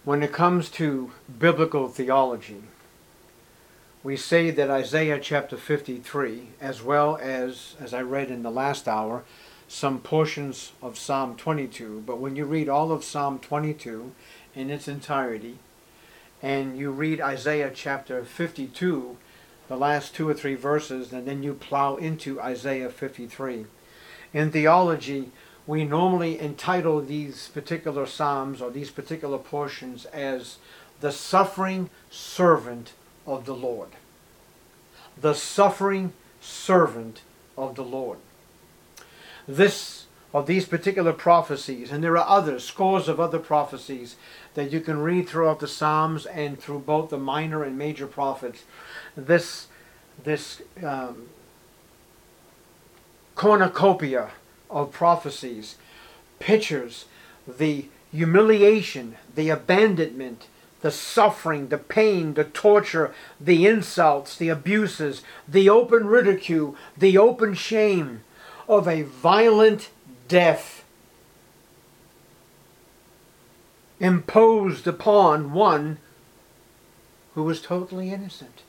When it comes to biblical theology, we say that Isaiah chapter 53, as well as I read in the last hour, some portions of Psalm 22, but when you read all of Psalm 22 in its entirety, and you read Isaiah chapter 52, the last 2 or 3 verses, and then you plow into Isaiah 53. In theology, we normally entitle these particular psalms or these particular portions as the suffering servant of the Lord. The suffering servant of the Lord. These particular prophecies, and there are others, scores of other prophecies that you can read throughout the Psalms and through both the minor and major prophets. This cornucopia of prophecies pictures the humiliation, the abandonment, the suffering, the pain, the torture, the insults, the abuses, the open ridicule, the open shame of a violent death imposed upon one who was totally innocent.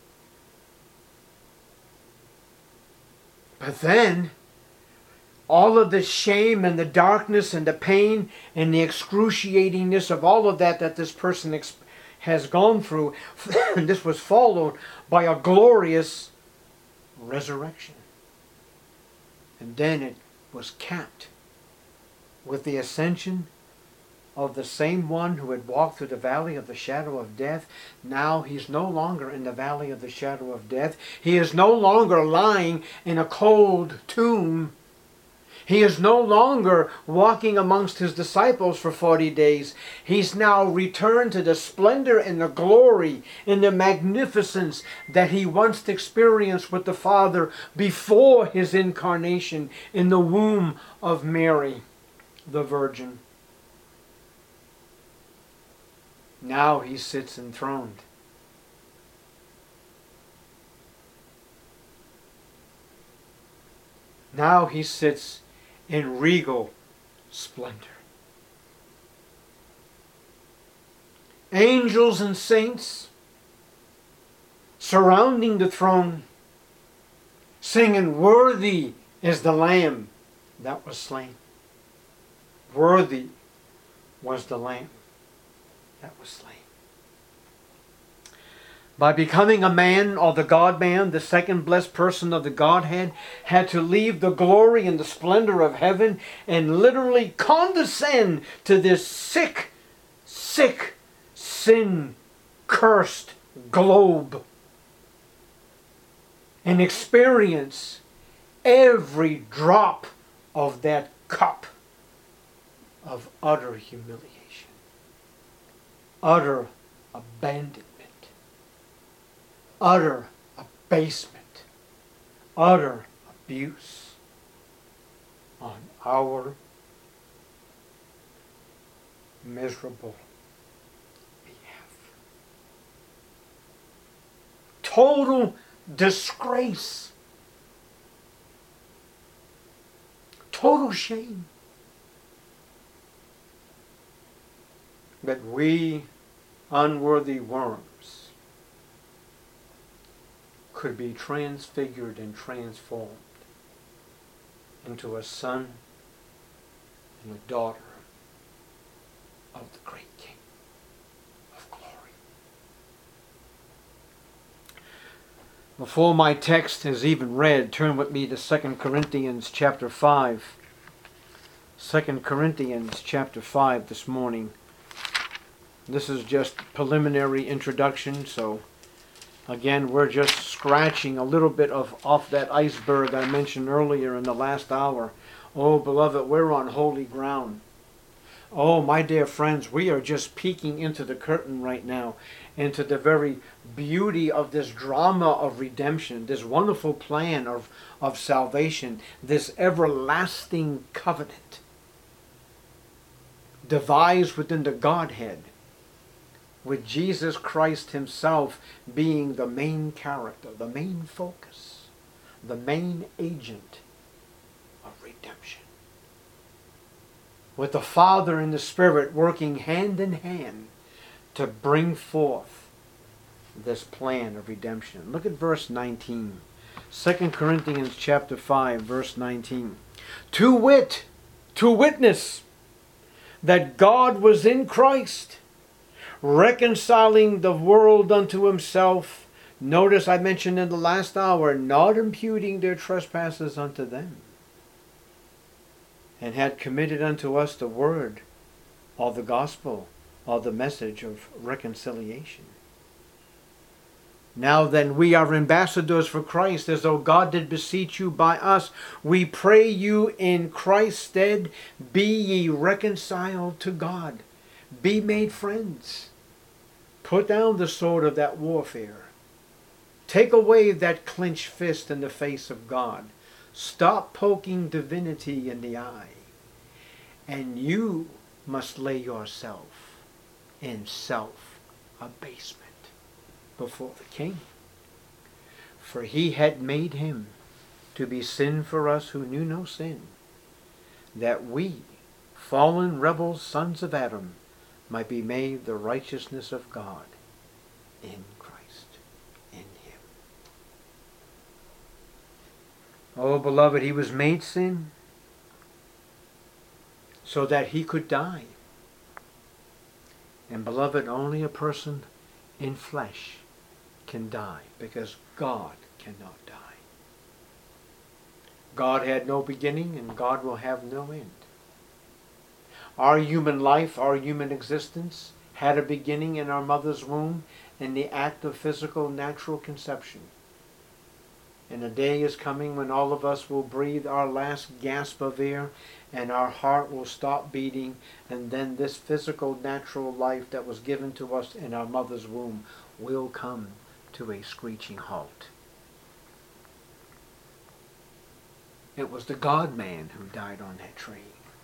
But then, all of the shame and the darkness and the pain and the excruciatingness of all of that this person has gone through, and this was followed by a glorious resurrection. And then it was capped with the ascension of the same one who had walked through the valley of the shadow of death. Now he's no longer in the valley of the shadow of death. He is no longer lying in a cold tomb. He is no longer walking amongst his disciples for 40 days. He's now returned to the splendor and the glory and the magnificence that he once experienced with the Father before his incarnation in the womb of Mary, the Virgin. Now he sits enthroned. Now he sits in regal splendor. Angels and saints surrounding the throne, singing, "Worthy is the Lamb that was slain." Worthy was the Lamb that was slain. By becoming a man, or the God-man, the second blessed person of the Godhead, had to leave the glory and the splendor of heaven and literally condescend to this sick, sin-cursed globe and experience every drop of that cup of utter humiliation, utter abandonment, utter abasement, utter abuse on our miserable behalf. Total disgrace. Total shame. That we unworthy worms could be transfigured and transformed into a son and a daughter of the great King of glory. Before my text is even read, turn with me to 2 Corinthians chapter 5. 2 Corinthians chapter 5 this morning. This is just preliminary introduction, so again, we're just scratching a little bit off that iceberg I mentioned earlier in the last hour. Oh, beloved, we're on holy ground. Oh, my dear friends, we are just peeking into the curtain right now, into the very beauty of this drama of redemption, this wonderful plan of salvation, this everlasting covenant devised within the Godhead, with Jesus Christ himself being the main character, the main focus, the main agent of redemption. With the Father and the Spirit working hand in hand to bring forth this plan of redemption. Look at verse 19. 2 Corinthians chapter 5, verse 19. To wit, to witness that God was in Christ, reconciling the world unto himself. Notice I mentioned in the last hour, not imputing their trespasses unto them, and had committed unto us the word of the gospel, of the message of reconciliation. Now then, we are ambassadors for Christ, as though God did beseech you by us. We pray you in Christ's stead, be ye reconciled to God. Be made friends. Put down the sword of that warfare. Take away that clenched fist in the face of God. Stop poking divinity in the eye. And you must lay yourself in self-abasement before the King. For he had made him to be sin for us who knew no sin, that we, fallen rebels, sons of Adam, might be made the righteousness of God in Christ, in him. Oh, beloved, he was made sin so that he could die. And beloved, only a person in flesh can die, because God cannot die. God had no beginning, and God will have no end. Our human life, our human existence, had a beginning in our mother's womb in the act of physical, natural conception. And a day is coming when all of us will breathe our last gasp of air, and our heart will stop beating, and then this physical, natural life that was given to us in our mother's womb will come to a screeching halt. It was the God-man who died on that tree.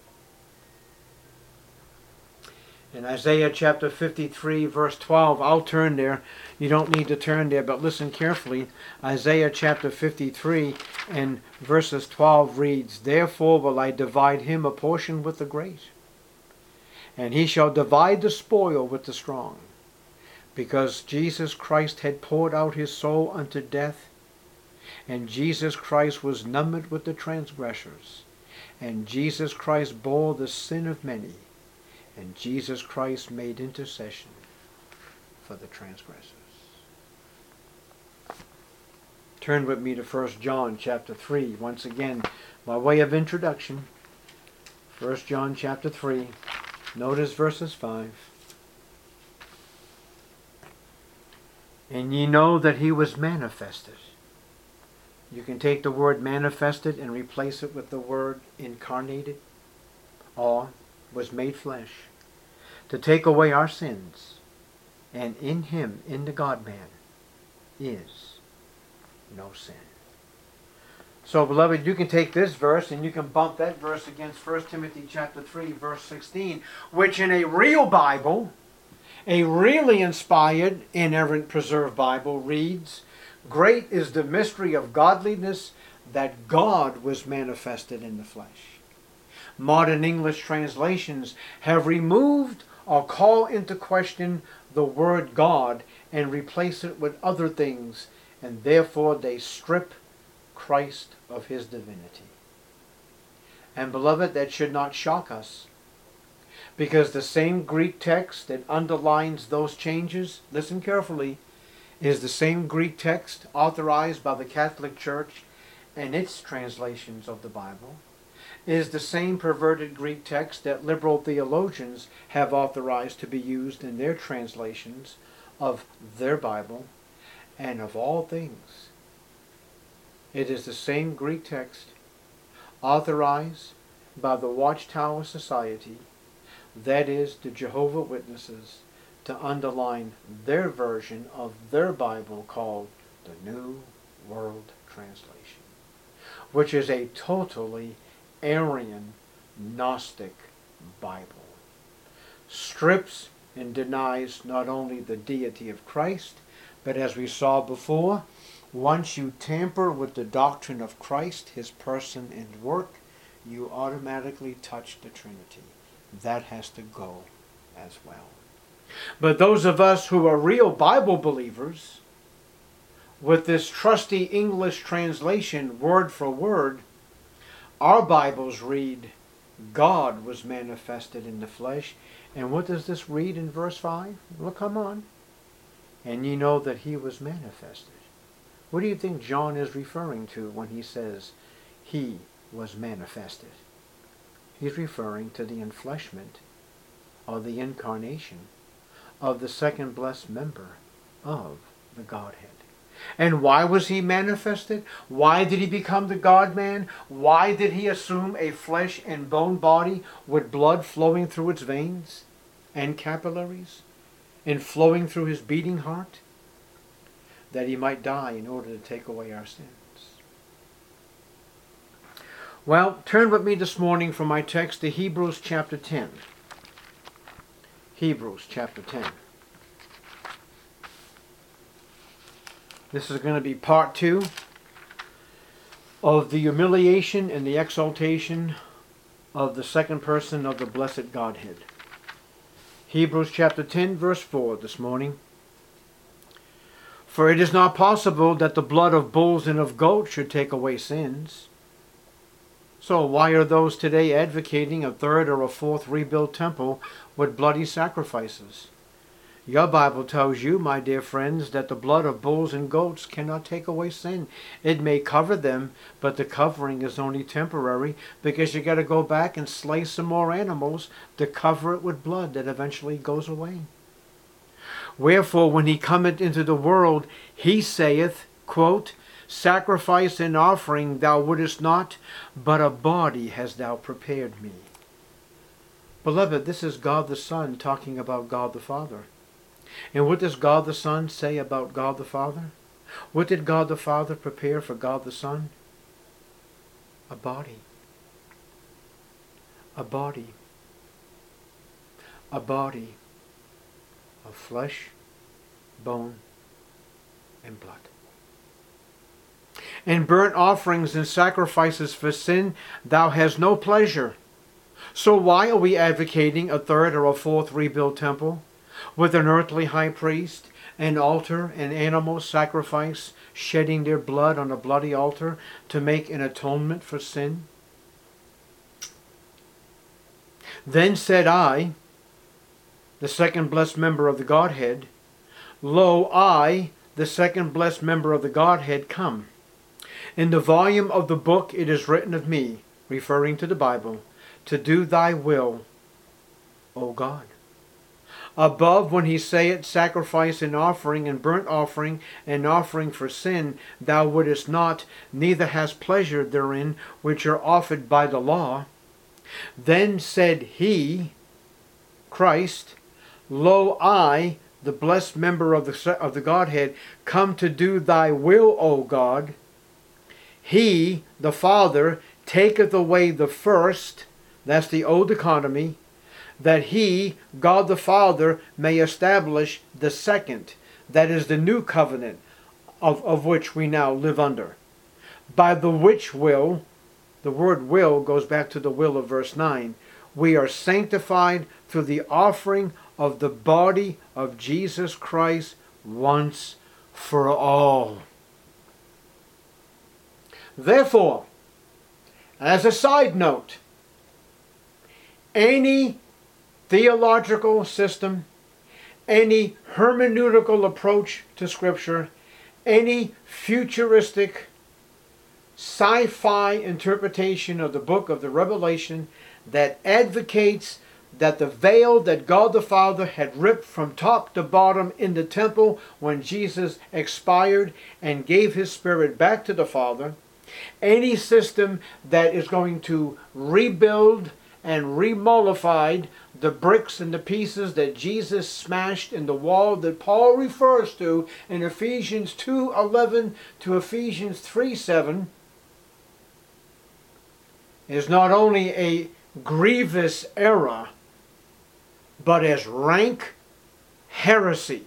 In Isaiah chapter 53, verse 12, I'll turn there. You don't need to turn there, but listen carefully. Isaiah chapter 53 and verses 12 reads, Therefore will I divide him a portion with the great, and he shall divide the spoil with the strong. Because Jesus Christ had poured out his soul unto death, and Jesus Christ was numbered with the transgressors, and Jesus Christ bore the sin of many, and Jesus Christ made intercession for the transgressors. Turn with me to 1 John chapter 3. Once again, by way of introduction, 1 John chapter 3. Notice verses 5. And ye know that he was manifested. You can take the word manifested and replace it with the word incarnated, or was made flesh, to take away our sins. And in him, in the God-man, is no sin. So, beloved, you can take this verse and you can bump that verse against 1 Timothy chapter 3, verse 16, which in a real Bible, a really inspired, inerrant, preserved Bible reads, Great is the mystery of godliness, that God was manifested in the flesh. Modern English translations have removed or call into question the word God and replace it with other things, and therefore they strip Christ of his divinity. And beloved, that should not shock us, because the same Greek text that underlines those changes, listen carefully, is the same Greek text authorized by the Catholic Church and its translations of the Bible, is the same perverted Greek text that liberal theologians have authorized to be used in their translations of their Bible, and of all things, it is the same Greek text authorized by the Watchtower Society, that is, the Jehovah's Witnesses, to underline their version of their Bible called the New World Translation, which is a totally Arian, Gnostic Bible. Strips and denies not only the deity of Christ, but as we saw before, once you tamper with the doctrine of Christ, his person and work, you automatically touch the Trinity. That has to go as well. But those of us who are real Bible believers, with this trusty English translation, word for word, our Bibles read, God was manifested in the flesh. And what does this read in verse 5? Well, come on. And ye know that he was manifested. What do you think John is referring to when he says he was manifested? He's referring to the enfleshment or the incarnation of the second blessed member of the Godhead. And why was he manifested? Why did he become the God-man? Why did he assume a flesh and bone body with blood flowing through its veins and capillaries and flowing through his beating heart? That he might die in order to take away our sins. Well, turn with me this morning from my text to Hebrews chapter 10. Hebrews chapter 10. This is going to be part 2 of the humiliation and the exaltation of the second person of the blessed Godhead. Hebrews chapter 10 verse 4 this morning. For it is not possible that the blood of bulls and of goats should take away sins. So why are those today advocating a third or a fourth rebuilt temple with bloody sacrifices? Your Bible tells you, my dear friends, that the blood of bulls and goats cannot take away sin. It may cover them, but the covering is only temporary, because you got to go back and slay some more animals to cover it with blood that eventually goes away. Wherefore, when he cometh into the world, he saith, quote, sacrifice and offering thou wouldest not, but a body hast thou prepared me. Beloved, this is God the Son talking about God the Father. And what does God the Son say about God the Father? What did God the Father prepare for God the Son? A body. A body. A body of flesh, bone, and blood. In burnt offerings and sacrifices for sin, thou hast no pleasure. So why are we advocating a third or a fourth rebuilt temple with an earthly high priest, an altar, and animal sacrifice, shedding their blood on a bloody altar to make an atonement for sin? Then said I, the second blessed member of the Godhead, lo, I, the second blessed member of the Godhead, come. In the volume of the book it is written of me, referring to the Bible, to do thy will, O God. Above, when he saith, sacrifice and offering and burnt offering and offering for sin, thou wouldest not, neither hast pleasure therein, which are offered by the law. Then said he, Christ, lo, I, the blessed member of the Godhead, come to do thy will, O God. He, the Father, taketh away the first, that's the old economy, that he, God the Father, may establish the second, that is the new covenant, of which we now live under. By the which will, the word will goes back to the will of verse 9, we are sanctified through the offering of the body of Jesus Christ once for all. Therefore, as a side note, any theological system, any hermeneutical approach to Scripture, any futuristic sci-fi interpretation of the book of the Revelation that advocates that the veil that God the Father had ripped from top to bottom in the temple when Jesus expired and gave his spirit back to the Father, any system that is going to rebuild and remollified the bricks and the pieces that Jesus smashed in the wall that Paul refers to in Ephesians 2:11 to Ephesians 3:7 is not only a grievous error, but as rank heresy,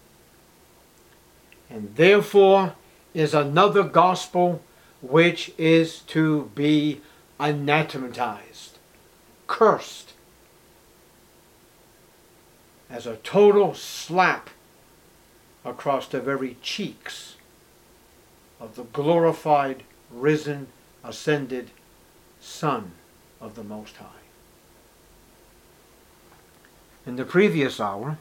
and therefore is another gospel which is to be anathematized, cursed. as a total slap across the very cheeks of the glorified, risen, ascended Son of the Most High. In the previous hour,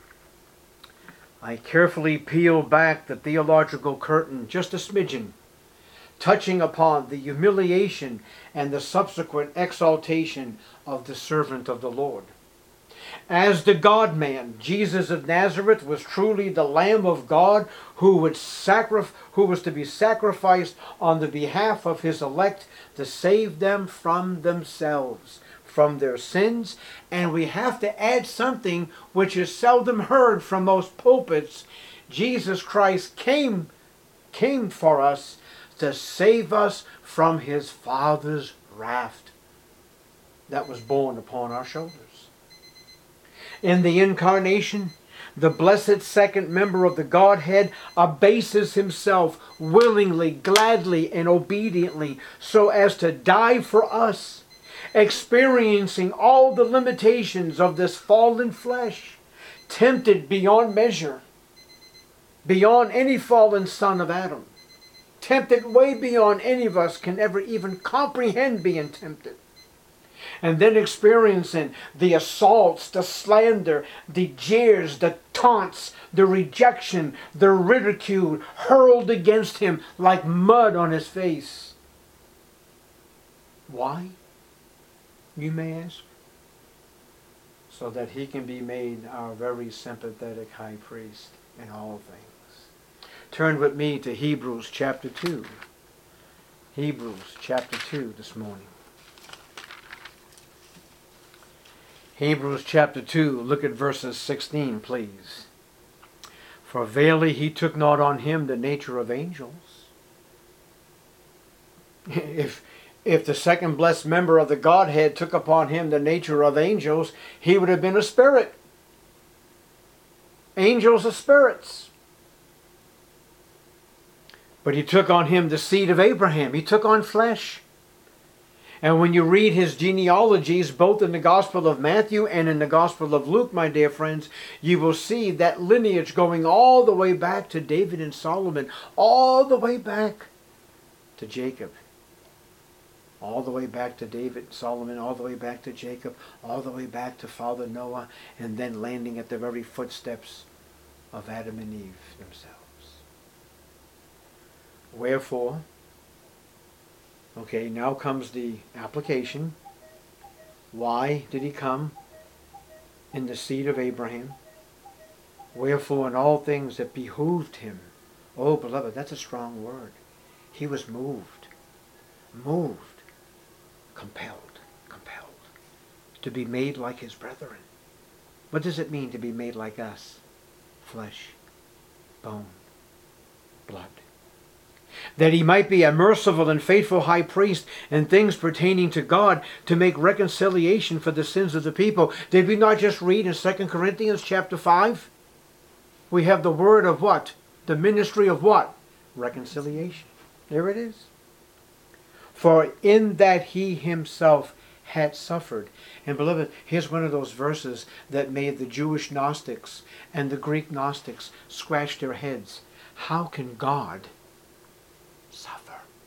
I carefully peeled back the theological curtain just a smidgen, touching upon the humiliation and the subsequent exaltation of the servant of the Lord. As the God-man, Jesus of Nazareth was truly the Lamb of God who was to be sacrificed on the behalf of his elect to save them from themselves, from their sins. And we have to add something which is seldom heard from most pulpits. Jesus Christ came for us to save us from his Father's wrath that was borne upon our shoulders. In the incarnation, the blessed second member of the Godhead abases himself willingly, gladly, and obediently so as to die for us, experiencing all the limitations of this fallen flesh, tempted beyond measure, beyond any fallen son of Adam, tempted way beyond any of us can ever even comprehend being tempted. And then experiencing the assaults, the slander, the jeers, the taunts, the rejection, the ridicule hurled against him like mud on his face. Why, you may ask? So that he can be made our very sympathetic high priest in all things. Turn with me to Hebrews chapter 2. Hebrews chapter 2 this morning. Hebrews chapter 2, look at verses 16, please. For verily he took not on him the nature of angels. If the second blessed member of the Godhead took upon him the nature of angels, he would have been a spirit. Angels are spirits. But he took on him the seed of Abraham. He took on flesh. And when you read his genealogies, both in the Gospel of Matthew and in the Gospel of Luke, my dear friends, you will see that lineage going all the way back to David and Solomon, all the way back to Jacob, all the way back to David, Solomon, all the way back to Jacob, all the way back to Father Noah, and then landing at the very footsteps of Adam and Eve themselves. Wherefore, okay, now comes the application. Why did he come in the seed of Abraham? Wherefore in all things that behooved him. Oh, beloved, that's a strong word. He was moved, compelled to be made like his brethren. What does it mean to be made like us? Flesh, bone, blood. That he might be a merciful and faithful high priest in things pertaining to God, to make reconciliation for the sins of the people. Did we not just read in 2 Corinthians chapter 5? We have the word of what? The ministry of what? Reconciliation. There it is. For in that he himself had suffered. And beloved, here's one of those verses that made the Jewish Gnostics and the Greek Gnostics scratch their heads. How can God suffer?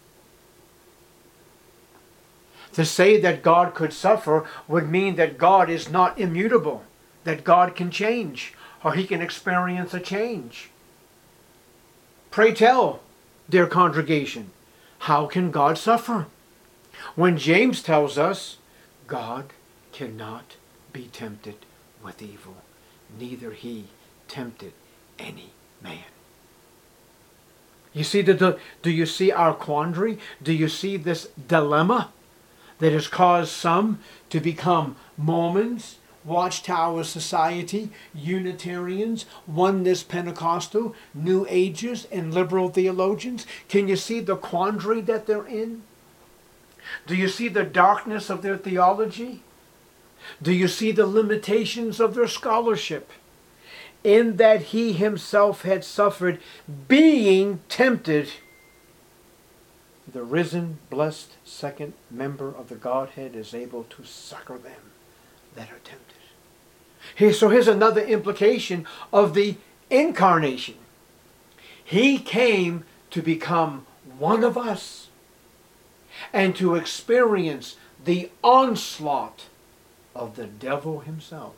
To say that God could suffer would mean that God is not immutable, that God can change, or he can experience a change. Pray tell, dear congregation, how can God suffer? When James tells us, God cannot be tempted with evil, neither he tempted any man. You see do you see our quandary? Do you see this dilemma that has caused some to become Mormons, Watchtower Society, Unitarians, Oneness Pentecostal, New Agers, and liberal theologians? Can you see the quandary that they're in? Do you see the darkness of their theology? Do you see the limitations of their scholarship? In that he himself had suffered, being tempted, the risen, blessed second member of the Godhead is able to succor them that are tempted. Here's another implication of the incarnation. He came to become one of us and to experience the onslaught of the devil himself.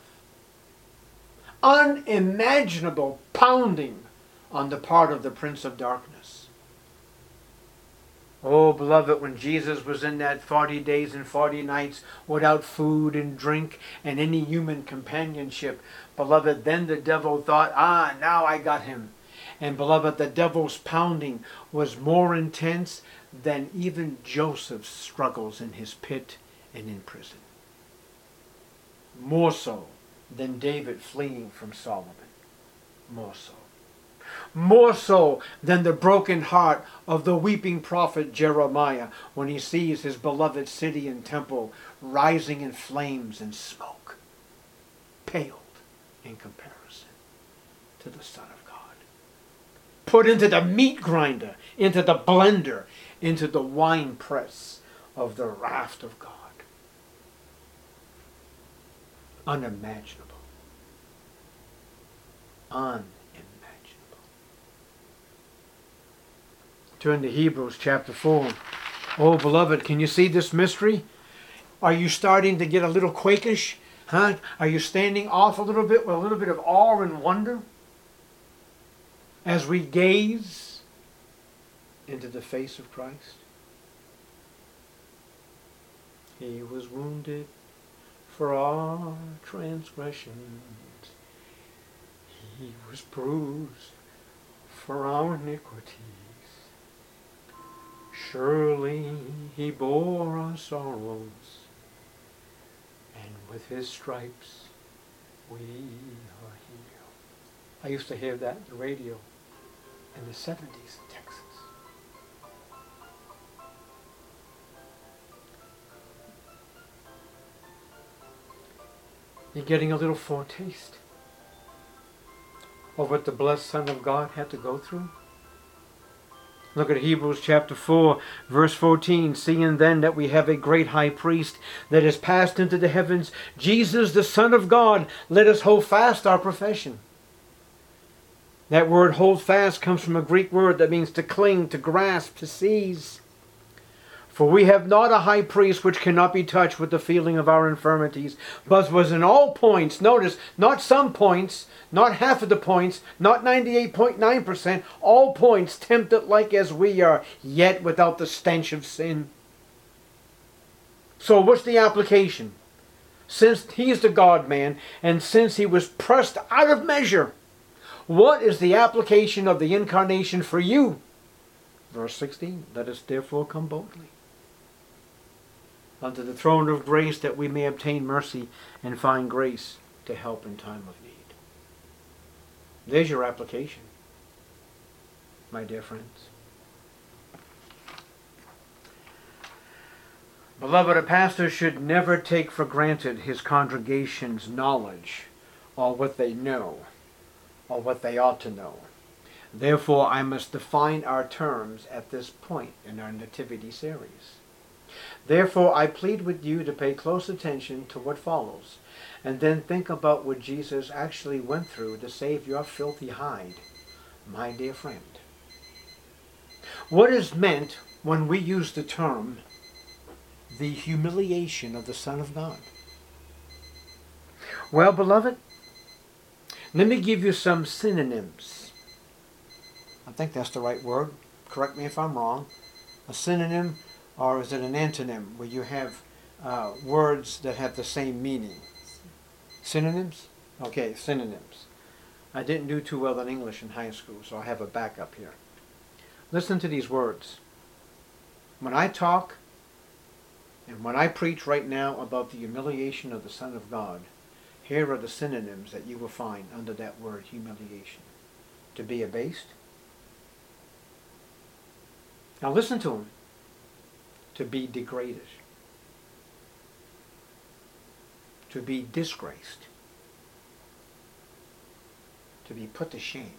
Unimaginable pounding on the part of the Prince of Darkness. Oh, beloved, when Jesus was in that 40 days and 40 nights without food and drink and any human companionship, beloved, then the devil thought, now I got him. And beloved, the devil's pounding was more intense than even Joseph's struggles in his pit and in prison. More so than David fleeing from Solomon. More so. More so than the broken heart of the weeping prophet Jeremiah when he sees his beloved city and temple rising in flames and smoke, paled in comparison to the Son of God. Put into the meat grinder, into the blender, into the wine press of the wrath of God. Unimaginable. Unimaginable. Turn to Hebrews chapter 4. Oh, beloved, can you see this mystery? Are you starting to get a little quakish? Huh? Are you standing off a little bit with a little bit of awe and wonder as we gaze into the face of Christ? He was wounded for our transgressions. He was bruised for our iniquities. Surely he bore our sorrows, and with his stripes we are healed. I used to hear that on the radio in the 70s in Texas. You're getting a little foretaste of what the blessed Son of God had to go through. Look at Hebrews chapter 4, verse 14. Seeing then that we have a great high priest that is passed into the heavens, Jesus the Son of God, let us hold fast our profession. That word hold fast comes from a Greek word that means to cling, to grasp, to seize. For we have not a high priest which cannot be touched with the feeling of our infirmities, but was in all points, notice, not some points, not half of the points, not 98.9%, all points tempted like as we are, yet without the stench of sin. So what's the application? Since he's the God-man, and since he was pressed out of measure, what is the application of the incarnation for you? Verse 16, let us therefore come boldly unto the throne of grace, that we may obtain mercy and find grace to help in time of need. There's your application, my dear friends. Beloved, a pastor should never take for granted his congregation's knowledge or what they know or what they ought to know. Therefore, I must define our terms at this point in our Nativity series. Therefore, I plead with you to pay close attention to what follows, and then think about what Jesus actually went through to save your filthy hide, my dear friend. What is meant when we use the term, the humiliation of the Son of God? Well, beloved, let me give you some synonyms. I think that's the right word. Correct me if I'm wrong. A synonym, or is it an antonym, where you have words that have the same meaning? Synonyms? Okay, synonyms. I didn't do too well in English in high school, so I have a backup here. Listen to these words. When I talk and when I preach right now about the humiliation of the Son of God, here are the synonyms that you will find under that word humiliation. To be abased. Now listen to them. To be degraded. To be disgraced. To be put to shame.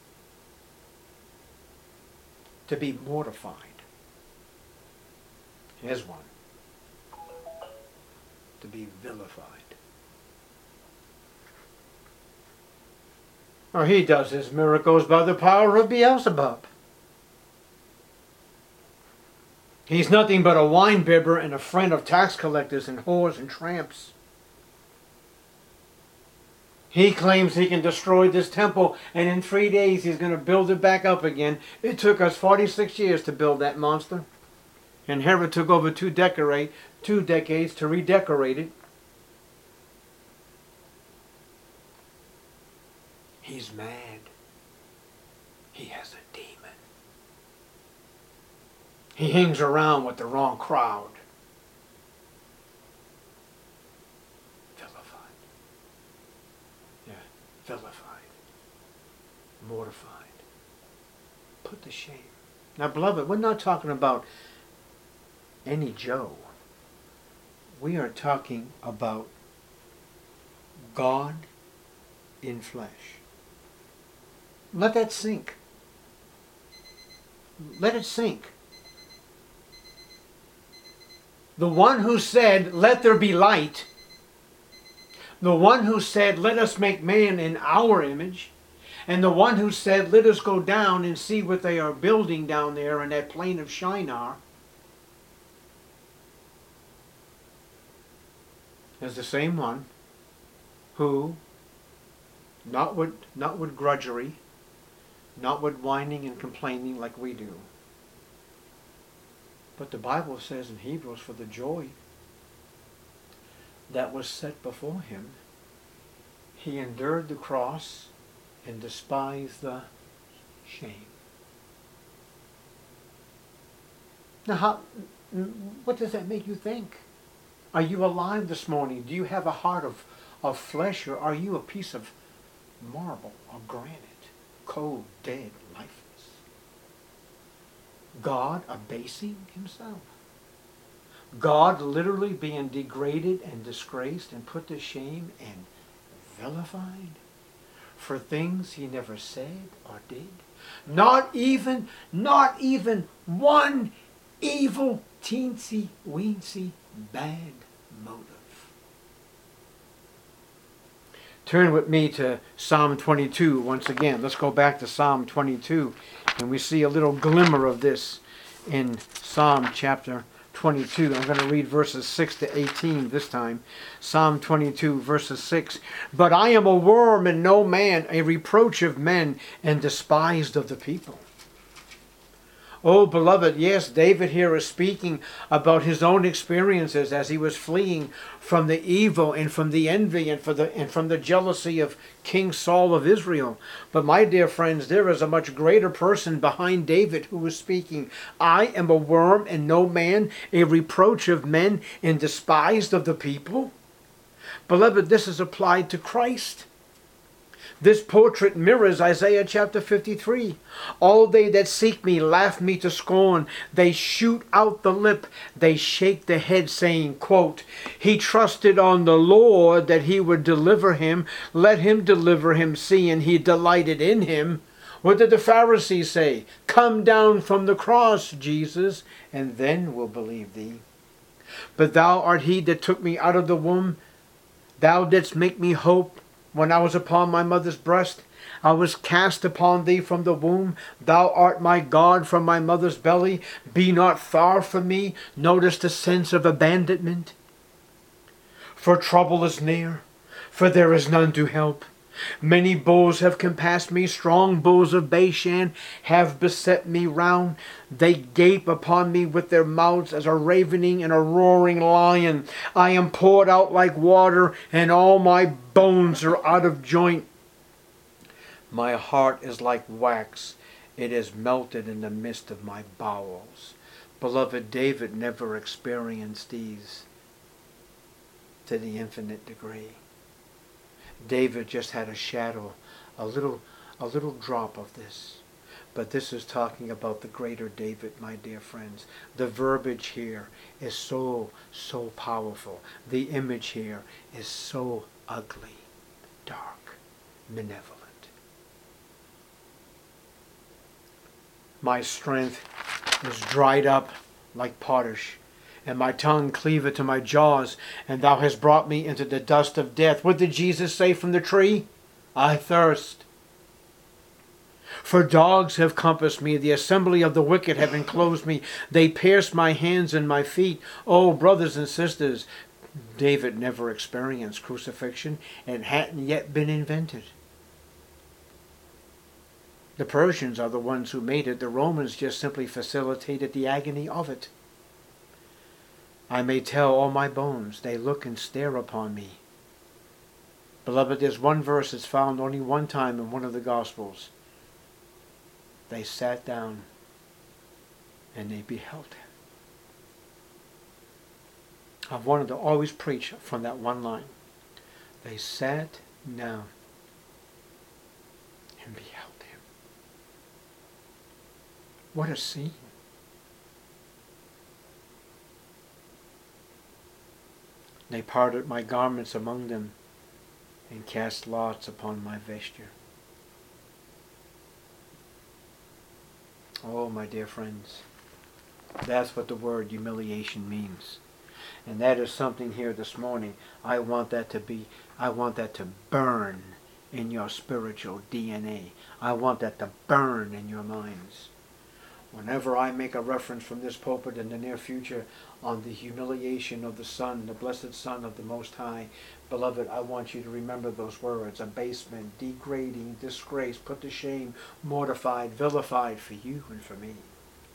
To be mortified. Here's one. To be vilified. Or he does his miracles by the power of Beelzebub. He's nothing but a wine-bibber and a friend of tax collectors and whores and tramps. He claims he can destroy this temple, and in 3 days he's going to build it back up again. It took us 46 years to build that monster. And Herod took over 2 decades to redecorate it. He's mad. He has a demon. He hangs around with the wrong crowd. Vilified. Yeah, vilified. Mortified. Put to shame. Now, beloved, we're not talking about any Joe. We are talking about God in flesh. Let that sink. Let it sink. The one who said, "Let there be light," the one who said, "Let us make man in our image," and the one who said, "Let us go down and see what they are building down there in that plain of Shinar," is the same one who, not with grudgery, not with whining and complaining like we do, but the Bible says in Hebrews, for the joy that was set before him, he endured the cross and despised the shame. Now, what does that make you think? Are you alive this morning? Do you have a heart of flesh, or are you a piece of marble or granite, cold, dead, lifeless? God abasing himself. God literally being degraded and disgraced and put to shame and vilified for things he never said or did. Not even one evil, teensy, weensy, bad motive. Turn with me to Psalm 22 once again. Let's go back to Psalm 22, and we see a little glimmer of this in Psalm chapter 22. I'm going to read verses 6 to 18 this time. Psalm 22, verses 6. But I am a worm and no man, a reproach of men, and despised of the people. Oh, beloved, yes, David here is speaking about his own experiences as he was fleeing from the evil and from the envy and from the jealousy of King Saul of Israel. But my dear friends, there is a much greater person behind David who is speaking. I am a worm and no man, a reproach of men and despised of the people. Beloved, this is applied to Christ. This portrait mirrors Isaiah chapter 53. All they that seek me laugh me to scorn. They shoot out the lip. They shake the head, saying, quote, he trusted on the Lord that he would deliver him. Let him deliver him, seeing he delighted in him. What did the Pharisees say? Come down from the cross, Jesus, and then we'll believe thee. But thou art he that took me out of the womb. Thou didst make me hope. When I was upon my mother's breast, I was cast upon thee from the womb. Thou art my God from my mother's belly. Be not far from me. Notice the sense of abandonment. For trouble is near, for there is none to help. Many bulls have compassed me, strong bulls of Bashan have beset me round. They gape upon me with their mouths as a ravening and a roaring lion. I am poured out like water, and all my bones are out of joint. My heart is like wax. It is melted in the midst of my bowels. Beloved, David never experienced these to the infinite degree. David just had a shadow, a little drop of this. But this is talking about the greater David, my dear friends. The verbiage here is so powerful. The image here is so ugly, dark, malevolent. My strength is dried up like potash, and my tongue cleaveth to my jaws, and thou hast brought me into the dust of death. What did Jesus say from the tree? I thirst. For dogs have compassed me, the assembly of the wicked have enclosed me. They pierced my hands and my feet. Oh, brothers and sisters, David never experienced crucifixion and hadn't yet been invented. The Persians are the ones who made it. The Romans just simply facilitated the agony of it. I may tell all my bones, they look and stare upon me. Beloved, there's one verse that's found only one time in one of the Gospels. They sat down and they beheld him. I've wanted to always preach from that one line. They sat down and beheld him. What a scene. They parted my garments among them and cast lots upon my vesture. Oh, my dear friends, that's what the word humiliation means. And that is something here this morning. I want that to burn in your spiritual DNA. I want that to burn in your minds. Whenever I make a reference from this pulpit in the near future on the humiliation of the Son, the blessed Son of the Most High, beloved, I want you to remember those words: abasement, degrading, disgrace, put to shame, mortified, vilified for you and for me.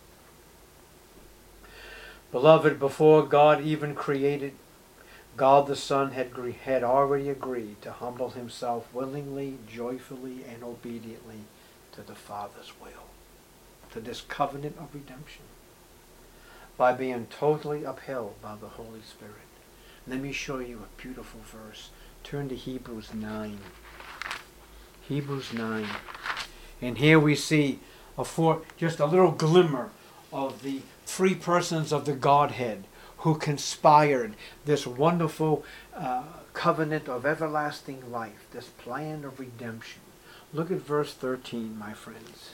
Beloved, before God even created, God the Son had already agreed to humble himself willingly, joyfully, and obediently to the Father's will, to this covenant of redemption, by being totally upheld by the Holy Spirit. Let me show you a beautiful verse. Turn to Hebrews 9. Hebrews 9. And here we see just a little glimmer of the three persons of the Godhead who conspired this wonderful covenant of everlasting life, this plan of redemption. Look at verse 13, my friends.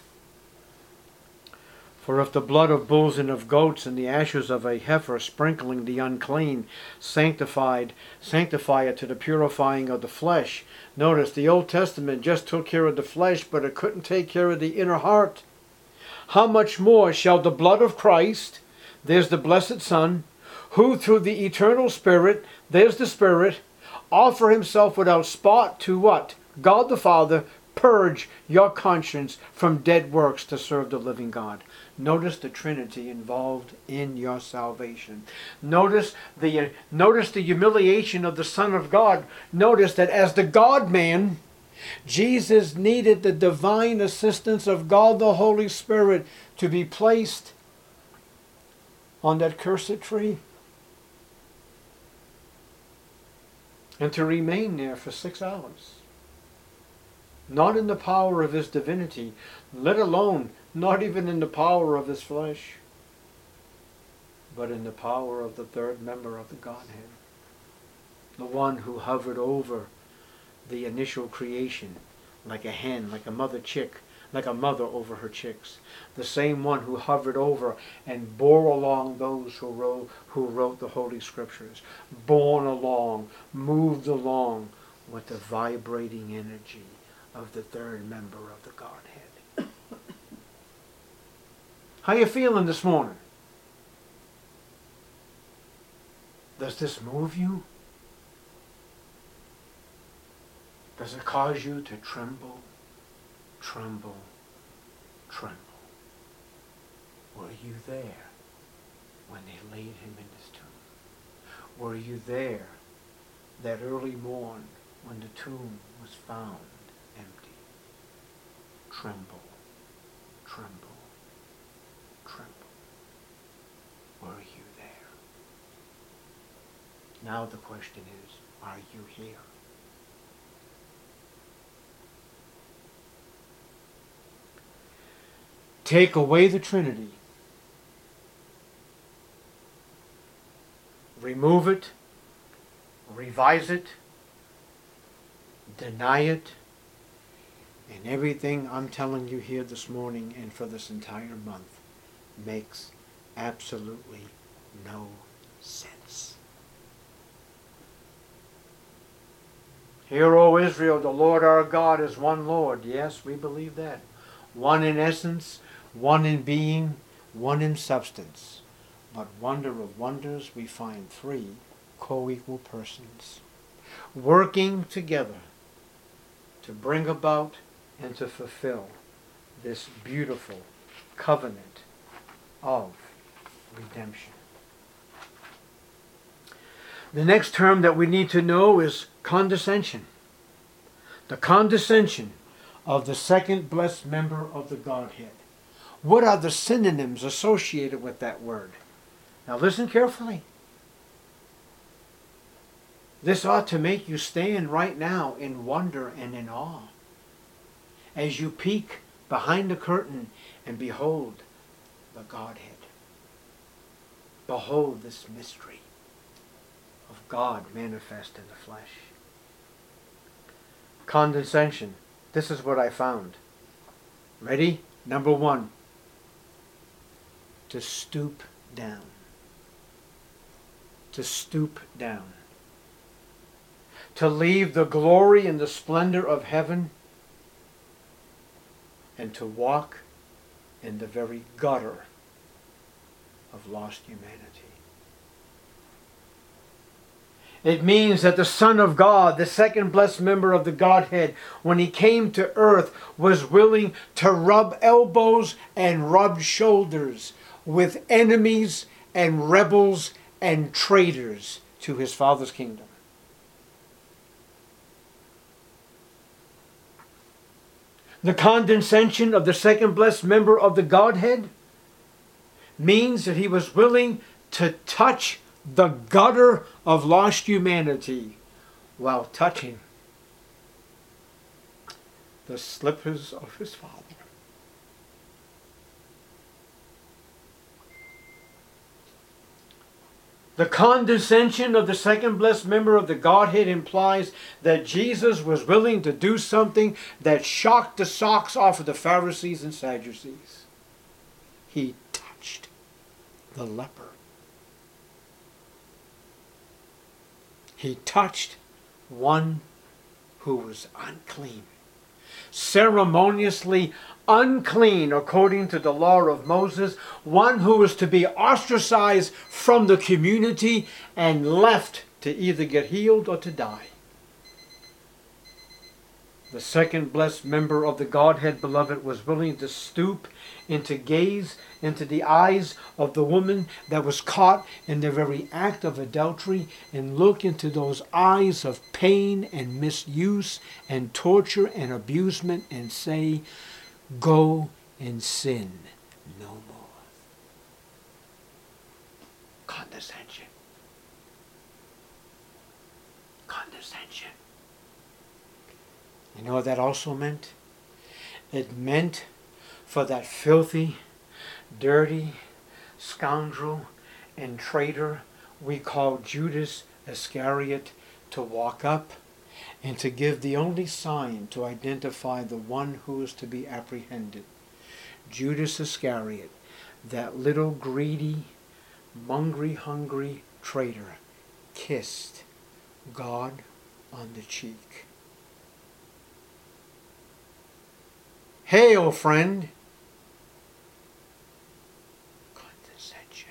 For if the blood of bulls and of goats and the ashes of a heifer sprinkling the unclean sanctify it to the purifying of the flesh. Notice the Old Testament just took care of the flesh, but it couldn't take care of the inner heart. How much more shall the blood of Christ, there's the blessed Son, who through the eternal Spirit, there's the Spirit, offer himself without spot to what? God the Father, purge your conscience from dead works to serve the living God. Notice the Trinity involved in your salvation. Notice the humiliation of the Son of God. Notice that as the God-man, Jesus needed the divine assistance of God the Holy Spirit to be placed on that cursed tree and to remain there for 6 hours. Not in the power of his divinity, let alone not even in the power of his flesh, but in the power of the third member of the Godhead, the one who hovered over the initial creation like a hen, like a mother chick, like a mother over her chicks, the same one who hovered over and bore along those who wrote the Holy Scriptures, borne along, moved along with the vibrating energy of the third member of the Godhead. How you feeling this morning? Does this move you? Does it cause you to tremble, tremble, tremble? Were you there when they laid him in his tomb? Were you there that early morn when the tomb was found empty? Tremble, tremble, tremble. Were you there? Now the question is, are you here? Take away the Trinity. Remove it, revise it, deny it, and everything I'm telling you here this morning and for this entire month makes absolutely no sense. Hear, O Israel, the Lord our God is one Lord. Yes, we believe that. one in essence, one in being, one in substance. But wonder of wonders, we find three co-equal persons working together to bring about and to fulfill this beautiful covenant of redemption. The next term that we need to know is condescension. The condescension of the second blessed member of the Godhead. What are the synonyms associated with that word? Now listen carefully. This ought to make you stand right now in wonder and in awe as you peek behind the curtain and behold the Godhead. Behold this mystery of God manifest in the flesh. Condescension. This is what I found. Ready? Number one. To stoop down. To stoop down. To leave the glory and the splendor of heaven and to walk in the very gutter of lost humanity. It means that the Son of God, the second blessed member of the Godhead, when he came to earth, was willing to rub elbows and rub shoulders with enemies and rebels and traitors to his Father's kingdom. The condescension of the second blessed member of the Godhead means that he was willing to touch the gutter of lost humanity while touching the slippers of his Father. The condescension of the second blessed member of the Godhead implies that Jesus was willing to do something that shocked the socks off of the Pharisees and Sadducees. He touched the leper. He touched one who was unclean. Ceremoniously unclean according to the law of Moses, one who was to be ostracized from the community and left to either get healed or to die. The second blessed member of the Godhead, beloved, was willing to stoop and to gaze into the eyes of the woman that was caught in the very act of adultery and look into those eyes of pain and misuse and torture and abusement and say, "Go and sin no more." Condescension. Condescension. You know what that also meant? It meant for that filthy, dirty scoundrel and traitor we call Judas Iscariot to walk up and to give the only sign to identify the one who is to be apprehended. Judas Iscariot, that little greedy, hungry traitor, kissed God on the cheek. Hail, friend! Condescension.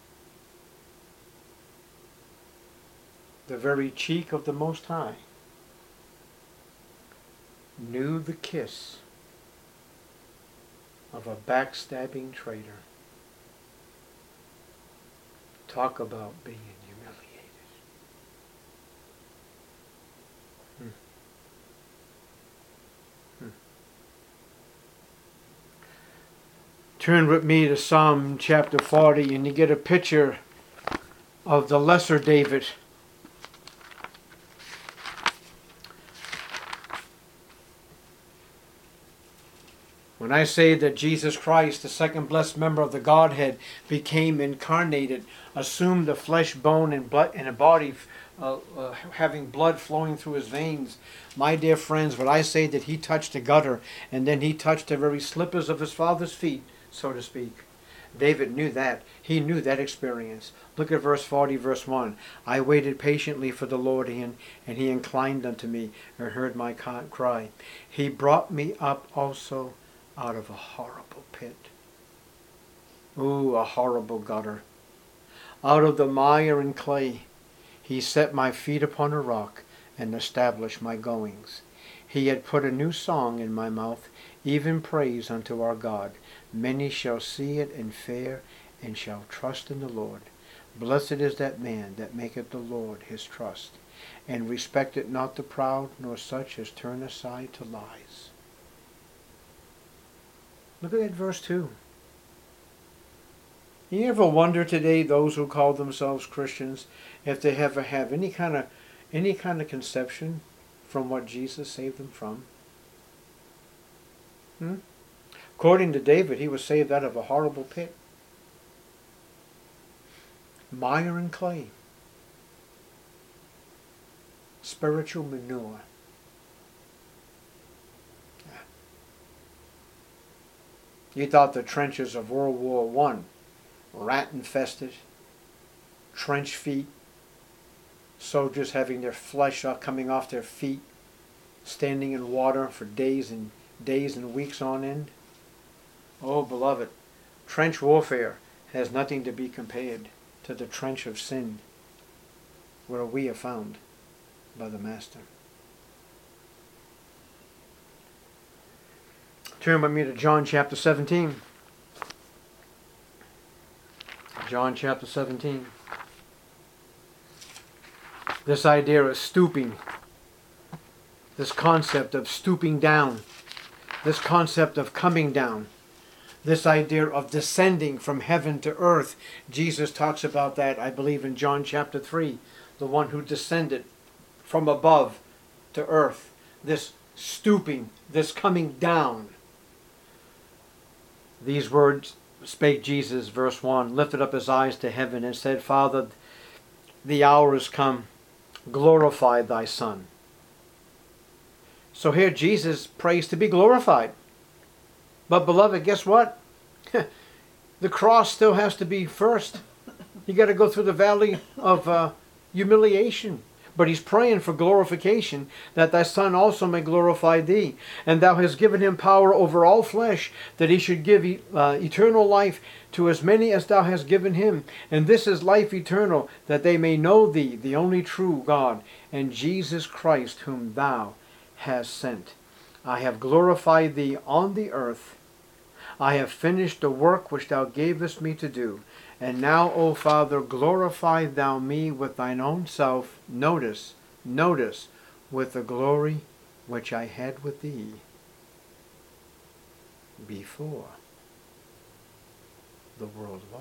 The very cheek of the Most High knew the kiss of a backstabbing traitor. Talk about being humiliated. Turn with me to Psalm chapter 40 and you get a picture of the lesser David. When I say that Jesus Christ, the second blessed member of the Godhead, became incarnated, assumed a flesh, bone, and blood, and a body having blood flowing through his veins, my dear friends, when I say that he touched the gutter and then he touched the very slippers of his Father's feet, so to speak, David knew that. He knew that experience. Look at verse 40, verse 1. I waited patiently for the Lord, and he inclined unto me and heard my cry. He brought me up also out of a horrible pit. Ooh, a horrible gutter. Out of the mire and clay, he set my feet upon a rock and established my goings. He had put a new song in my mouth, even praise unto our God. Many shall see it and fear, and shall trust in the Lord. Blessed is that man that maketh the Lord his trust, and respecteth not the proud, nor such as turn aside to lies. Look at that verse 2. You ever wonder today, those who call themselves Christians, if they ever have any kind of conception from what Jesus saved them from? According to David, he was saved out of a horrible pit. Mire and clay. Spiritual manure. You thought the trenches of World War I, rat-infested, trench feet, soldiers having their flesh coming off their feet, standing in water for days and weeks on end. Oh, beloved, trench warfare has nothing to be compared to the trench of sin where we are found by the Master. Turn with me to John chapter 17. John chapter 17. This idea of stooping, this concept of stooping down, this concept of coming down, this idea of descending from heaven to earth. Jesus talks about that, I believe, in John chapter 3. The one who descended from above to earth. This stooping, this coming down. These words spake Jesus, verse 1, lifted up his eyes to heaven and said, Father, the hour is come. Glorify thy Son. So here Jesus prays to be glorified. But beloved, guess what? The cross still has to be first. You got to go through the valley of humiliation. But he's praying for glorification, that thy Son also may glorify thee. And thou hast given him power over all flesh, that he should give eternal life to as many as thou hast given him. And this is life eternal, that they may know thee, the only true God, and Jesus Christ, whom thou hast sent. I have glorified thee on the earth. I have finished the work which thou gavest me to do. And now, O Father, glorify thou me with thine own self. Notice, with the glory which I had with thee before the world was.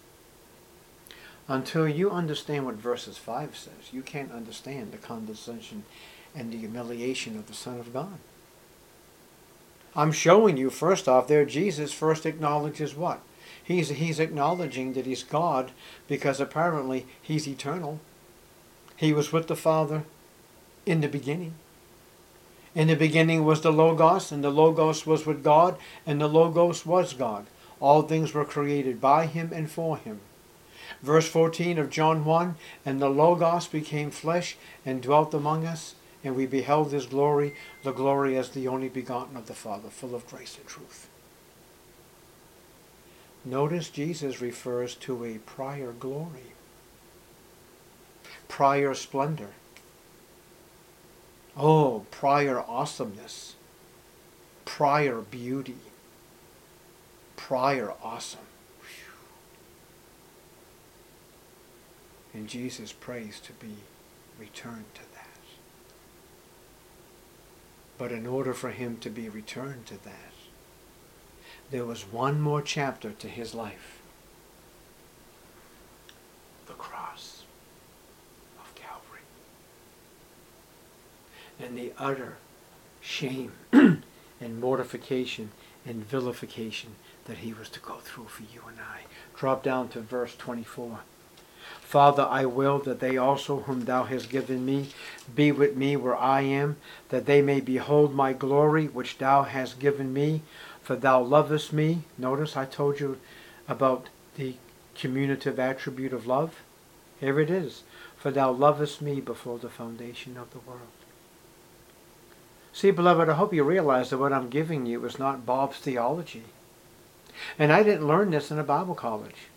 Until you understand what verses 5 says, you can't understand the condescension and the humiliation of the Son of God. I'm showing you, first off, there Jesus first acknowledges what? He's acknowledging that he's God, because apparently he's eternal. He was with the Father in the beginning. In the beginning was the Logos, and the Logos was with God, and the Logos was God. All things were created by him and for him. Verse 14 of John 1, and the Logos became flesh and dwelt among us, and we beheld his glory, the glory as the only begotten of the Father, full of grace and truth. Notice Jesus refers to a prior glory, prior splendor. Oh, prior awesomeness, prior beauty, prior awesome. And Jesus prays to be returned to that. But in order for him to be returned to that, there was one more chapter to his life. The cross of Calvary. And the utter shame and mortification and vilification that he was to go through for you and I. Drop down to verse 24. Father, I will that they also whom thou hast given me be with me where I am, that they may behold my glory which thou hast given me. For thou lovest me. Notice I told you about the commutative attribute of love. Here it is. For thou lovest me before the foundation of the world. See, beloved, I hope you realize that what I'm giving you is not Bob's theology. And I didn't learn this in a Bible college.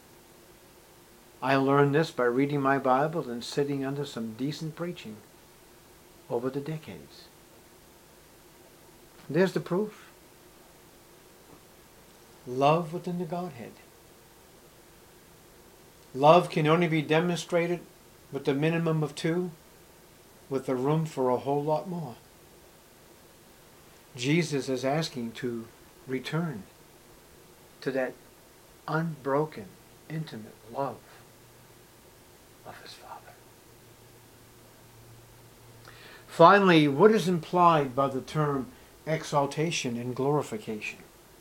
I learned this by reading my Bible and sitting under some decent preaching over the decades. There's the proof. Love within the Godhead. Love can only be demonstrated with the minimum of two, with the room for a whole lot more. Jesus is asking to return to that unbroken, intimate love of his Father. Finally, what is implied by the term exaltation and glorification?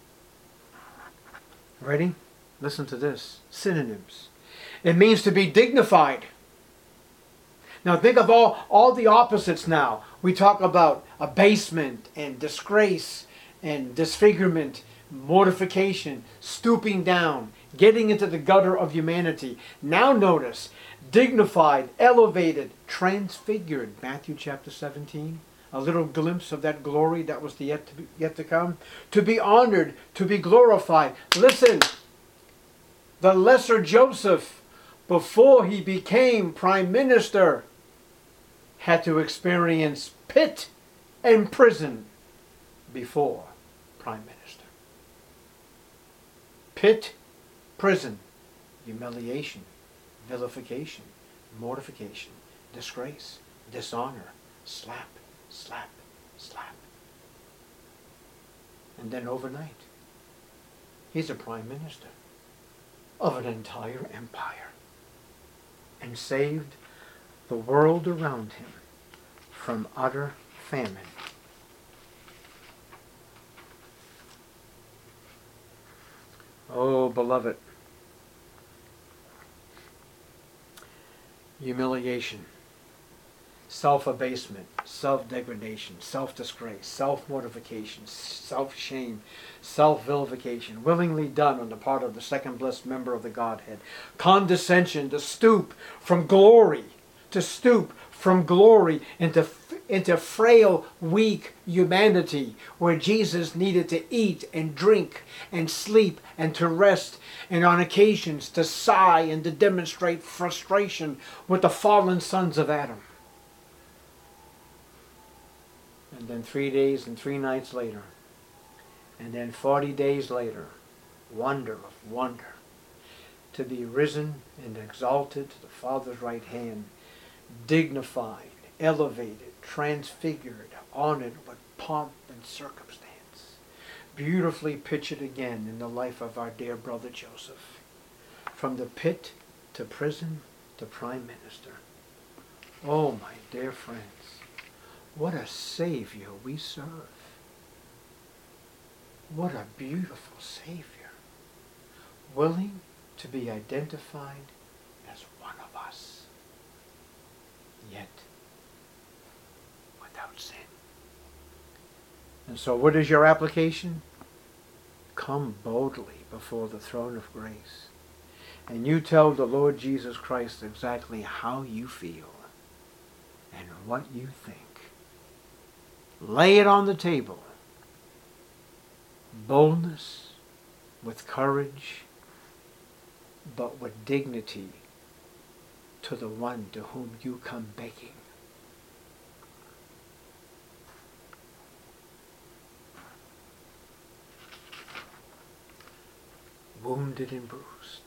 Ready? Listen to this. Synonyms. It means to be dignified. Now think of all the opposites now. We talk about abasement and disgrace and disfigurement, mortification, stooping down, getting into the gutter of humanity. Now notice, dignified, elevated, transfigured. Matthew chapter 17. A little glimpse of that glory that was yet to come. To be honored, to be glorified. Listen, the lesser Joseph, before he became prime minister, had to experience pit and prison before prime minister. Pit, prison, humiliation, vilification, mortification, disgrace, dishonor, slap, slap, slap. And then overnight, he's a prime minister of an entire empire and saved the world around him from utter famine. Oh, beloved, humiliation, self-abasement, self-degradation, self-disgrace, self-mortification, self-shame, self-vilification, willingly done on the part of the second blessed member of the Godhead. Condescension, to stoop from glory into frail, weak humanity, where Jesus needed to eat and drink and sleep and to rest, and on occasions to sigh and to demonstrate frustration with the fallen sons of Adam. And then 3 days and 3 nights later, and then 40 days later, wonder of wonder, to be risen and exalted to the Father's right hand, dignified, elevated, transfigured, honored with pomp and circumstance, beautifully pictured again in the life of our dear brother Joseph, from the pit to prison to prime minister. Oh, my dear friends, what a Savior we serve. What a beautiful Savior, willing to be identified as one of us, yet without sin. And so what is your application? Come boldly before the throne of grace, and you tell the Lord Jesus Christ exactly how you feel and what you think. Lay it on the table. Boldness, with courage, but with dignity to the one to whom you come begging. Wounded and bruised,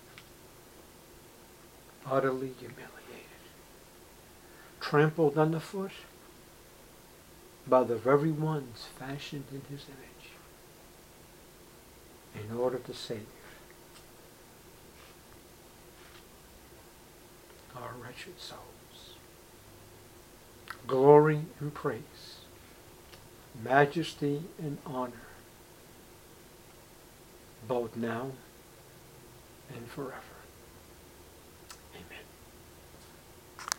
utterly humiliated, trampled underfoot by the very ones fashioned in his image, in order to save our wretched souls. Glory and praise, majesty and honor, both now and forever.